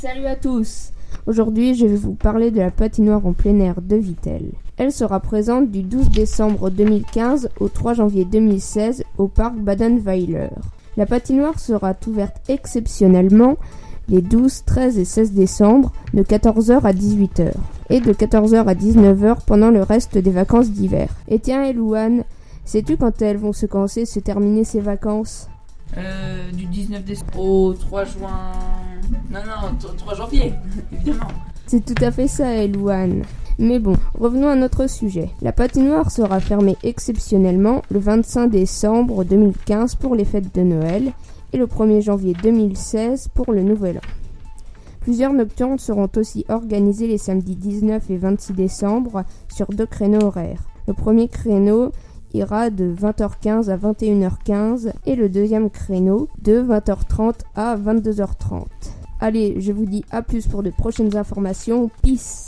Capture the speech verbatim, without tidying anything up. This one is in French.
Salut à tous! Aujourd'hui, je vais vous parler de la patinoire en plein air de Vittel. Elle sera présente du douze décembre deux mille quinze au trois janvier deux mille seize au parc Badenweiler. La patinoire sera ouverte exceptionnellement les douze, treize et seize décembre de quatorze heures à dix-huit heures et de quatorze heures à dix-neuf heures pendant le reste des vacances d'hiver. Et tiens, Elouane, sais-tu quand elles vont se commencer, se terminer ces vacances? Euh, du dix-neuf décembre au trois juin... Non, non, trois janvier, évidemment. C'est tout à fait ça, Elouane. Mais bon, revenons à notre sujet. La patinoire sera fermée exceptionnellement le vingt-cinq décembre deux mille quinze pour les fêtes de Noël et le premier janvier deux mille seize pour le Nouvel An. Plusieurs nocturnes seront aussi organisées les samedis dix-neuf et vingt-six décembre sur deux créneaux horaires. Le premier créneau ira de vingt heures quinze à vingt et une heures quinze et le deuxième créneau de vingt heures trente à vingt-deux heures trente. Allez, je vous dis à plus pour de prochaines informations. Peace!